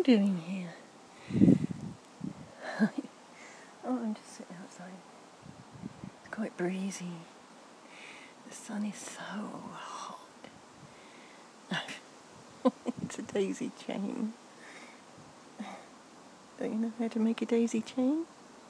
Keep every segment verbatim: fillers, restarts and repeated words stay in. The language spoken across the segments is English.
doing here? Oh, I'm just sitting outside. It's quite breezy. The sun is so hot. It's a daisy chain. Don't you know how to make a daisy chain?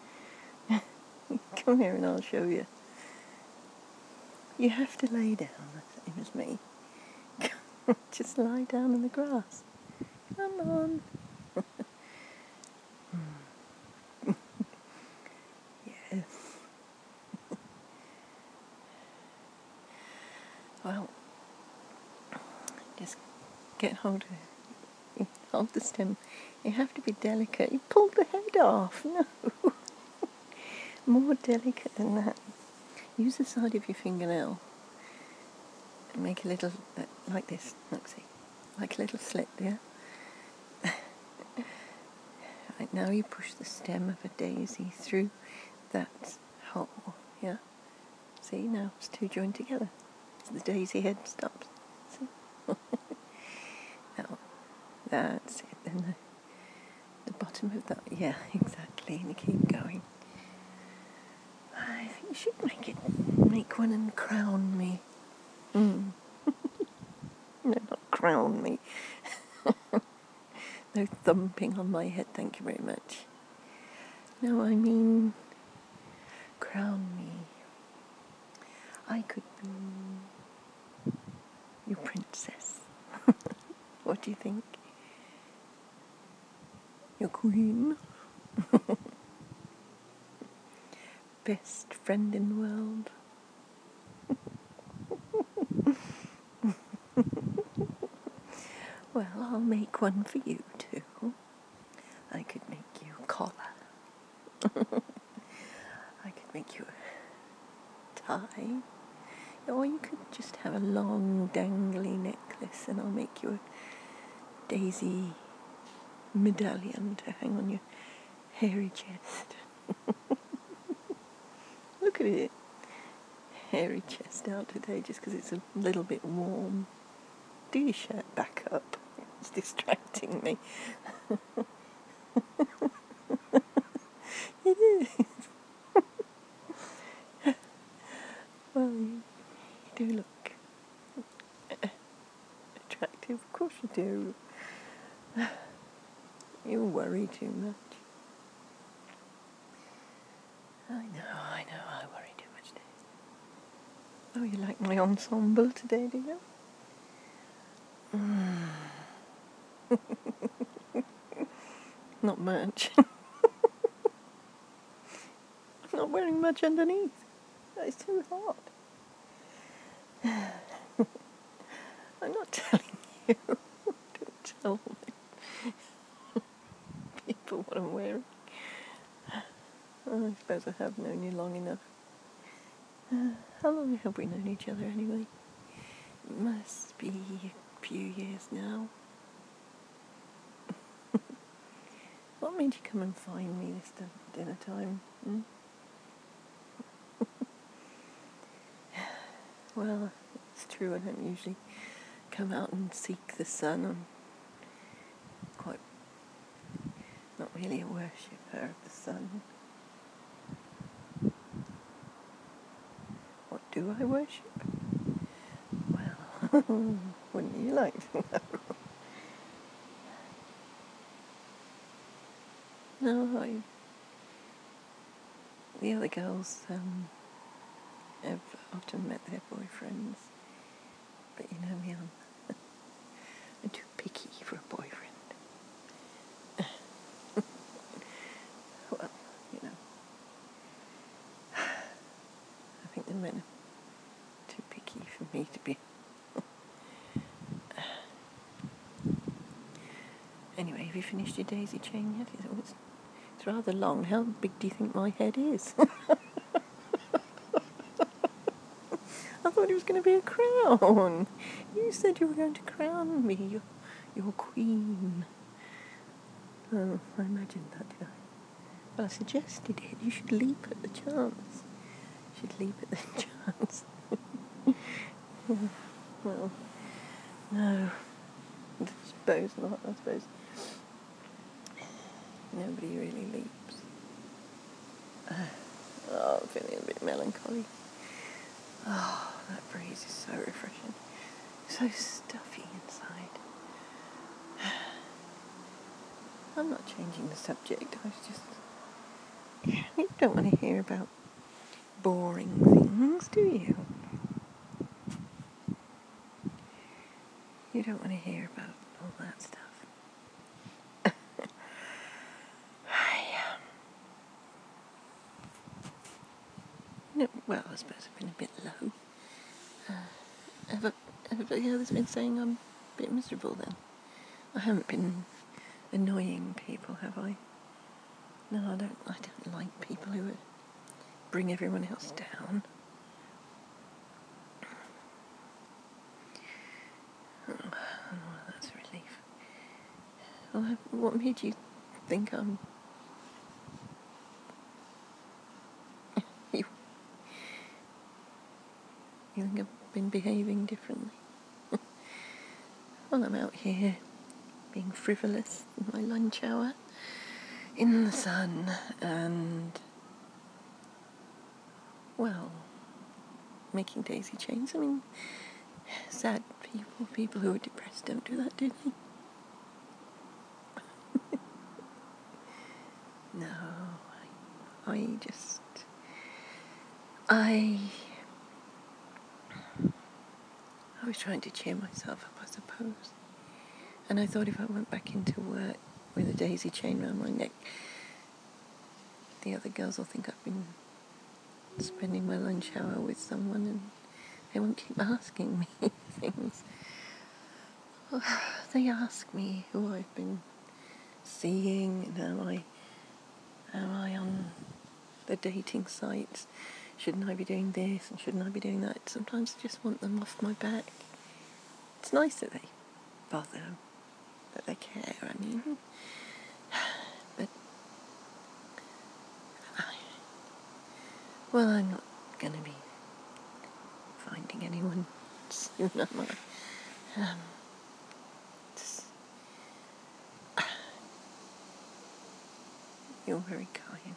Come here and I'll show you. You have to lay down, the same as me. Just lie down in the grass. Come on. Yes. Well, just get hold of it. Hold the stem. You have to be delicate. You pulled the head off. No. More delicate than that. Use the side of your fingernail and make a little, uh, like this. Look, see. Like a little slit, yeah? Right, now you push the stem of a daisy through that hole, yeah? See, now it's two joined together. The daisy head stops. See? Now, that's it. Then the, the bottom of that, yeah, exactly. And you keep going. I think you should make it, make one and crown me. Mm. No, not crown me. No thumping on my head, thank you very much. No, I mean, crown me. I could be your princess. What do you think? Your queen? Best friend in the world? Well, I'll make one for you too. I could make you a collar. I could make you a tie. Or you could just have a long dangly necklace and I'll make you a daisy medallion to hang on your hairy chest. Look at it. Hairy chest out today just because it's a little bit warm. Do your shirt back up. It's distracting me. It is. Well, you, you do look attractive. Of course you do. You worry too much. I know, I know, I worry too much too. Oh, you like my ensemble today, do you? Mm. Not much. I'm not wearing much underneath. It's too hot. I'm not telling you. Don't tell people what I'm wearing. Oh, I suppose I have known you long enough. Uh, how long have we known each other anyway? It must be a few years now. What made you come and find me this dinner time? Hmm? Well, it's true, I don't usually come out and seek the sun. I'm quite not really a worshipper of the sun. What do I worship? Well, wouldn't you like to know? No, I... The other girls um, have often met their boyfriends, but you know me, I'm, I'm too picky for a boyfriend. Well, you know, I think the men are too picky for me to be. Anyway, have you finished your daisy chain yet? It's, it's rather long. How big do you think my head is? I thought it was going to be a crown. You said you were going to crown me, your, your queen. Oh, I imagined that, did I? Well, I suggested it. You should leap at the chance. You should leap at the chance. Well, no. I suppose not, I suppose. Nobody really leaps. Uh, oh, I'm feeling a bit melancholy. Oh, that breeze is so refreshing. So stuffy inside. I'm not changing the subject. I was just... You don't want to hear about boring things, do you? You don't want to hear about all that stuff. I, um, no, well, I suppose I've been a bit low. Uh, have everybody else been saying I'm a bit miserable then? I haven't been annoying people, have I? No, I don't. I don't like people who would bring everyone else down. Oh, well, that's a relief. Well, what made you think I'm... you, you think I've been behaving differently? Well, I'm out here being frivolous in my lunch hour, in the sun, and, well, making daisy chains. I mean, sad people, people who are depressed don't do that, do they? No, I, I just... I... I was trying to cheer myself up, I suppose. And I thought if I went back into work with a daisy chain around my neck, the other girls will think I've been spending my lunch hour with someone and they won't keep asking me things. They ask me who I've been seeing and am I, am I on the dating sites? Shouldn't I be doing this and shouldn't I be doing that? Sometimes I just want them off my back. It's nice that they bother, that they care, I mean. But, I, well, I'm not going to be finding anyone soon, am I? Um, just, you're very kind.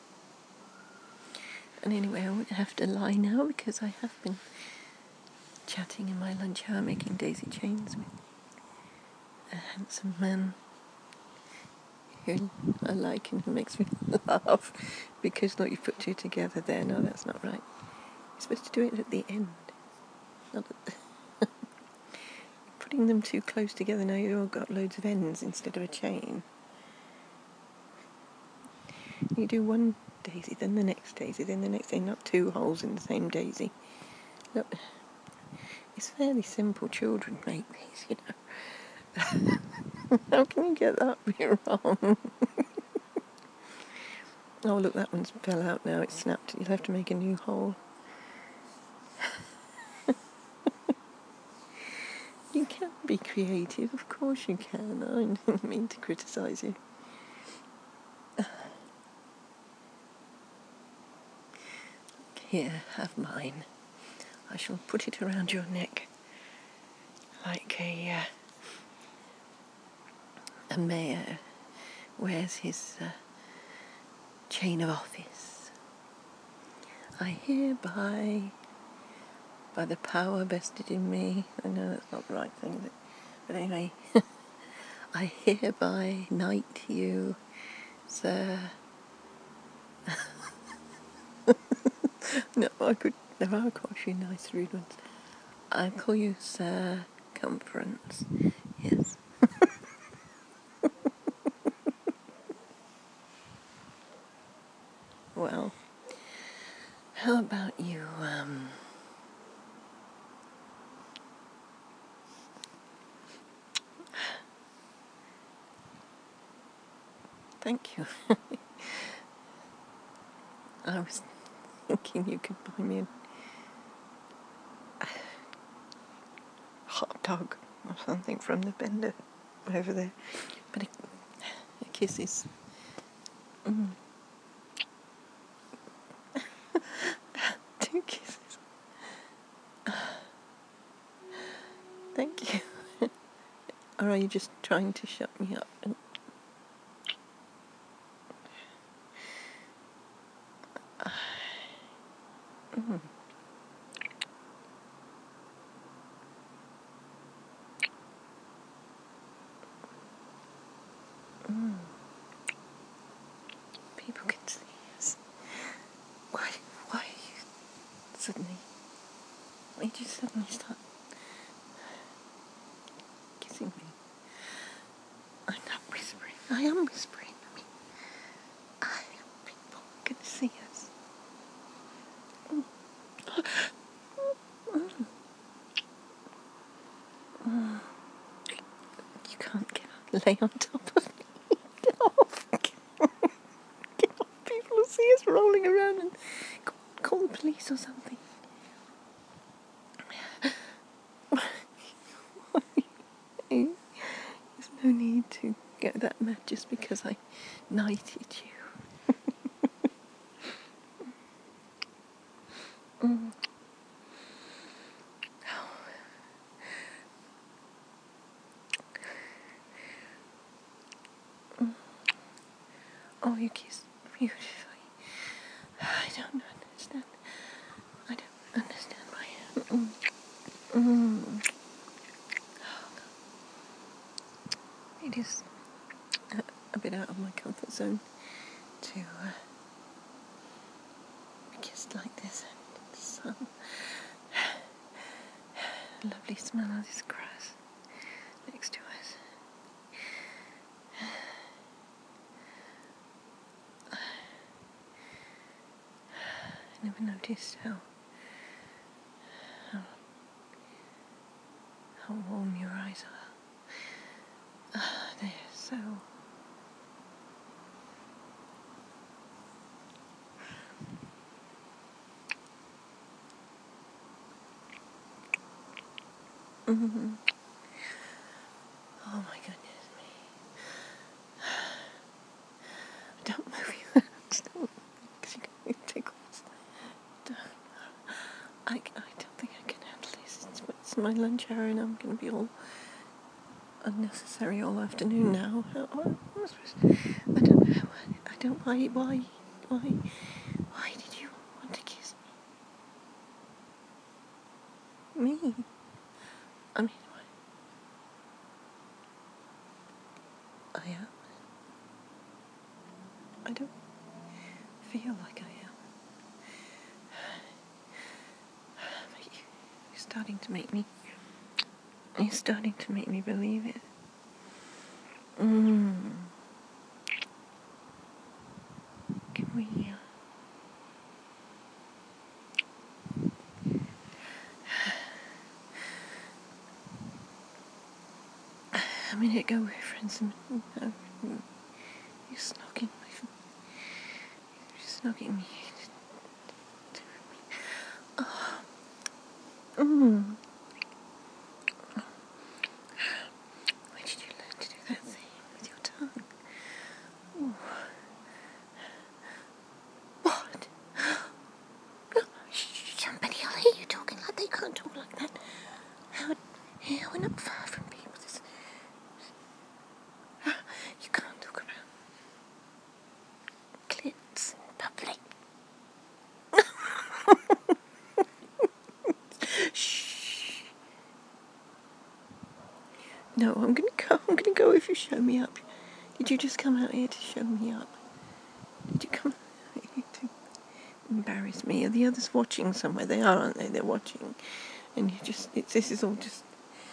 And anyway, I won't have to lie now because I have been chatting in my lunch hour, making daisy chains with a handsome man who I like and who makes me laugh because, look, you put two together there. No, that's not right. You're supposed to do it at the end, not at the putting them too close together. Now you've all got loads of ends instead of a chain. You do one daisy, then the next daisy, then the next daisy, not two holes in the same daisy. Look, it's fairly simple. Children make these, you know. How can you get that bit wrong? Oh, look, that one's fell out now. It's snapped. You'll have to make a new hole. You can be creative, of course you can. I didn't mean to criticise you. Here, have mine. I shall put it around your neck like a uh, a mayor wears his uh, chain of office. I hereby, by the power vested in me, I know that's not the right thing, is it? But anyway, I hereby knight you, sir. No, I could, no, I'll call you nice rude ones. I'll call you circumference, yes. Well, how about you, um... Thank you. I was thinking you could buy me a hot dog or something from the vendor over there. But a, a kiss is... Mm. Two kisses. Thank you. Or are you just trying to shut me up? And you start kissing me. I'm not whispering. I am whispering. I mean, I people can see us. Mm. Mm. Mm. You can't get up, lay on top of me. Get off. Get off. People will see us rolling around and call, call the police or something. There's no need to get that mad just because I knighted you. mm. Mm. Oh, you kiss beautifully. I don't understand. I don't understand why. Mm. Mm. It is a, a bit out of my comfort zone to uh, be kissed like this. And some lovely smell of this grass next to us. I never noticed how how, how warm your eyes are. Uh, they're so. Mm-hmm. Oh my goodness me. Don't move your hands. Don't, because you get it tickles. Don't. I, I don't think I can handle this. It's, it's my lunch hour and I'm going to be all unnecessary all afternoon now. How, how, how am I supposed to, I don't know. I, I don't. Why? Why? Why? Why did you want to kiss me? Me? I mean, I am. I don't feel like I am. But you, you're starting to make me. You're starting to make me believe it. Mm. Can we? Uh, a minute ago we were friends and uh, you're snogging me. You're snogging me. Oh. Mm. Where did you learn to do that thing with your tongue? Ooh. What? Somebody will hear you talking like they can't talk like that. How? Yeah, we're not far from people. This, you can't talk about clits in public. Shh. No, I'm gonna go. I'm gonna go if you show me up. Did you just come out here to show me up? Did you come out here to embarrass me? Are the others watching somewhere? They are, aren't they? They're watching. And you just, it's, this is all just...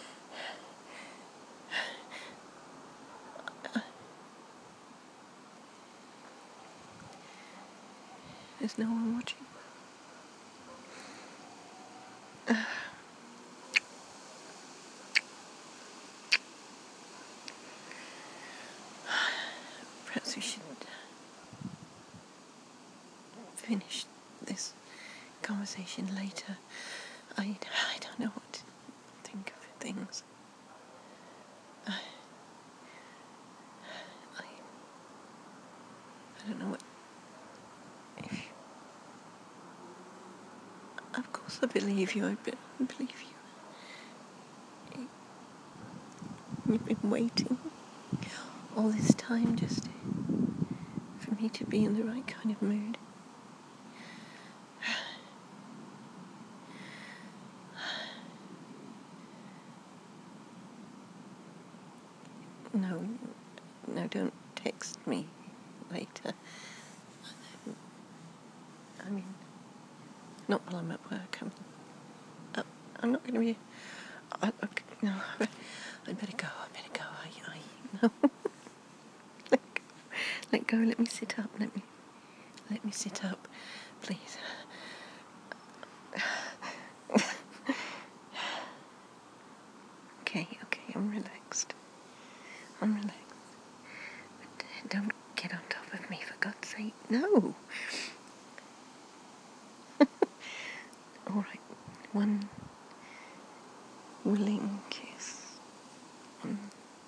There's no one watching. Uh, perhaps we should finish this conversation later. I, I don't know what to think of things. I, I, I don't know what... If, of course I believe you. I, be, I believe you. You've been waiting all this time just to, for me to be in the right kind of mood. No, no, don't text me later. I mean, not while I'm at work. I'm up, I'm not going to be... I, I, no, I'd better go, I better go. I, I, no. Let go. Let go, let me sit up, let me, let me sit up, please. Okay, okay, I'm relaxed. I'm relaxed. But don't get on top of me, for God's sake. No! Alright, one willing kiss. One,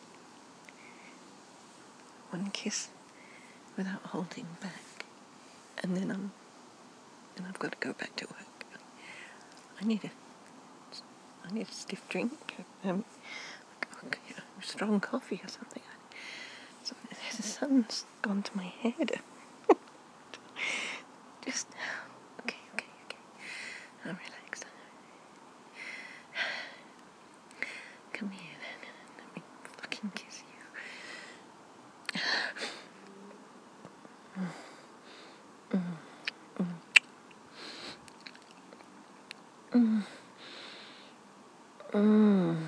one kiss without holding back. And then I'm, and I've got to go back to work. I need a, I need a stiff drink. Um, strong coffee or something. So the sun's gone to my head. Just, okay, okay, okay. I'm relaxed. Come here then. Let me fucking kiss you. Mm, mm, mm, mm.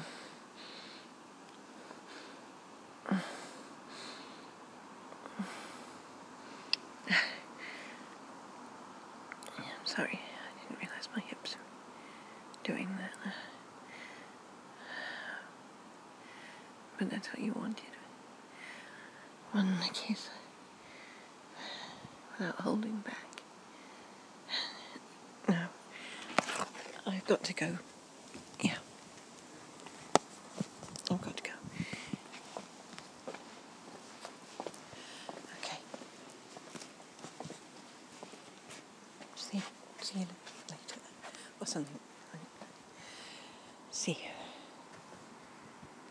I'm sorry, I didn't realise my hips were doing that. But that's what you wanted. One kiss without holding back. No, I've got to go. Yeah, I've got to go. Okay. See, see you later. Or something. See you.